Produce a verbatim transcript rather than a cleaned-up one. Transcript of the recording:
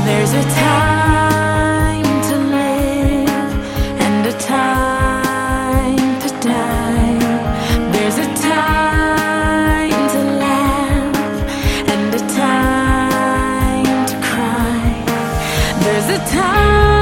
There's a time to live and a time to die. There's a time to laugh and a time to cry. There's a time